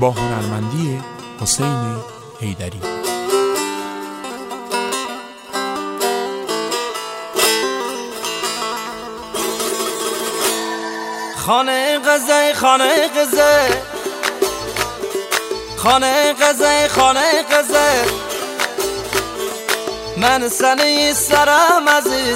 با هنرمندی حسین حیدری. خانه قزه خانه قزه خانه قزه خانه قزه من سنی سرم عزیز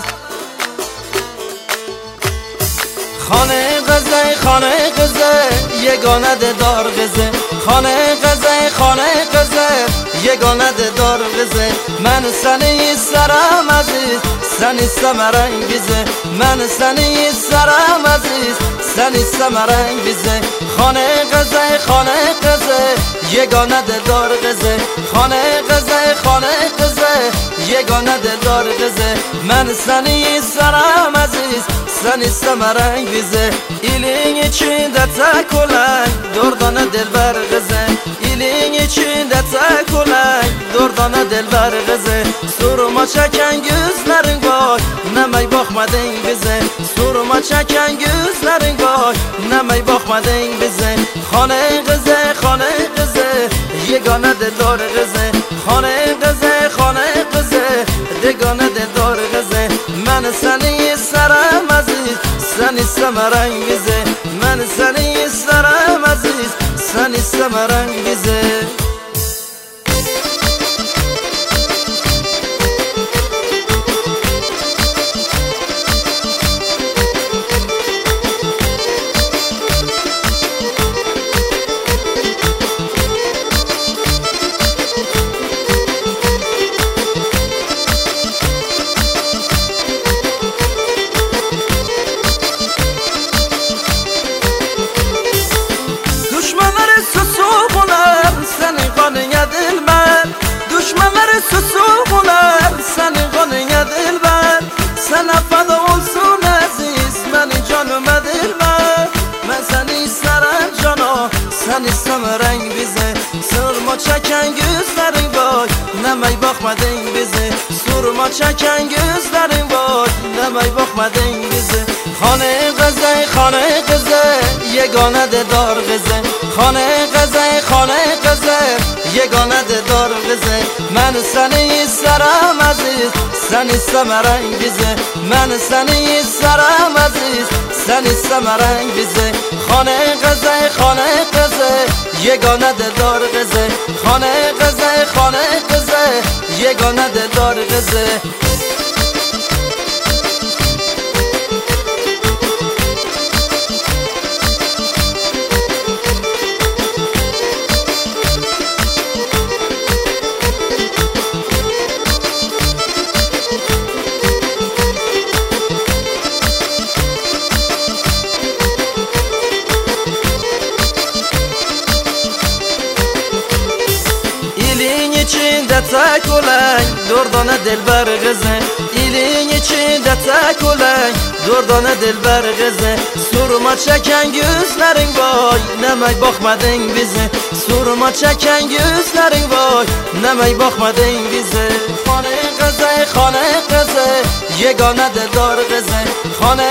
خانه قزه یگانه دار قزه خانه قزه یگانه دار قزه من سنی سرم عزیز سنی سمرنگیزه من سنی سرم عزیز سنی سمرنگیزه خانه قزه یگانه دار قزه خانه قزه یگانه دار قزه من سنی سرم عزیز سنی سمرنگیزه ایلین içinde takulan dordana delber قزه ایلین içinde takulan dordana delber قزه soruma çeken gözlerin var nemey bakmadın bize soruma çeken gözlerin var nemey bakmadın bize خانه قزه یگانه دار قزه خانه قزه یگانه دار قزه من سنی سرم عزیز سنی سمرنگیزه من سنی سرم عزیز سنی سمرنگیزه susuklar senin kanına dilber sana feda olsun aziz benim canıma dilber ben seni isterim cana sen isteme renk bize sırma çeken gözlerin var nemey bakmadın bize sırma çeken gözlerin var nemey bakmadın bize خانه قزه یگانه دار قزه خانه قزه یگانه دار قزه من سنی سرم عزیز سنی سمرنگیزه من سنی سرم عزیز سنی سمرنگیزه خانه قزه یگانه دار قزه خانه قزه یگانه دار قزه içinde takulan dordana delber قزه ایلین içinde takulan dordana delber قزه soruma çeken gözlerin vay nemey bakmadın bize soruma çeken gözlerin vay nemey bakmadın bize خانه قزه یگانه دار قزه خانه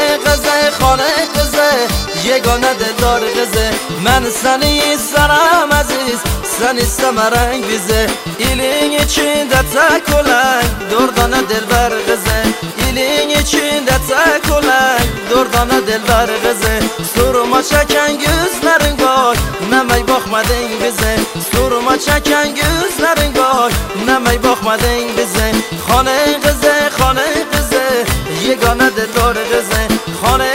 قزه یگانه دار قزه من سنی سرم عزیز سنی سمرنگیزه ایلین içinde takulan dordana delber قزه ایلین içinde takulan dordana delber قزه soruma çeken gözlerin var nemey bakmadın bize soruma çeken gözlerin var nemey bakmadın bize خانه قزه یگانه دار قزه خانه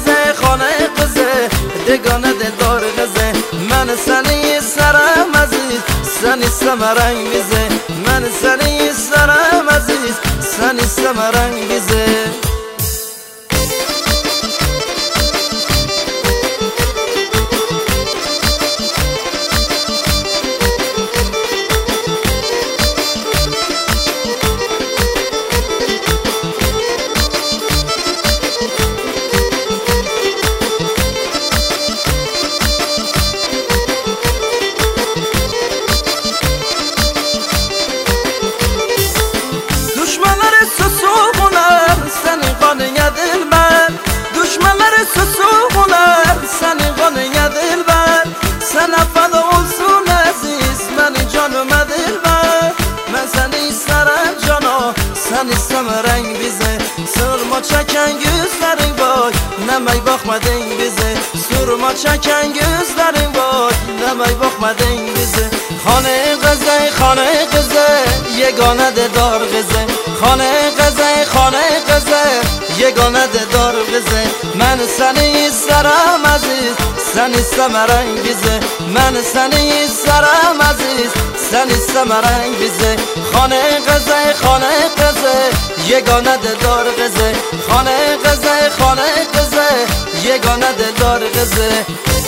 قزه یگانه دار قزه من سنی سرم عزیز سنی سمرنگیزه من سنی سرم عزیز سنی سمرنگیزه Düşmanları susuklar seni sen istem renk bize. Sırma çeken gözlerin vay, nemey bakmadın bize. Sırma çeken gözlerin vay, nemey bakmadın bize. Xane kızı, yegane de dar kızı. Xane kızı, yegane de dar kızı. Ben seni isterim aziz, sen isteme renk bize. Ben seni isterim aziz, sen isteme renk bize. Xane kızı, yegane de dar kızı. Xane kızı, yegane de dar kızı.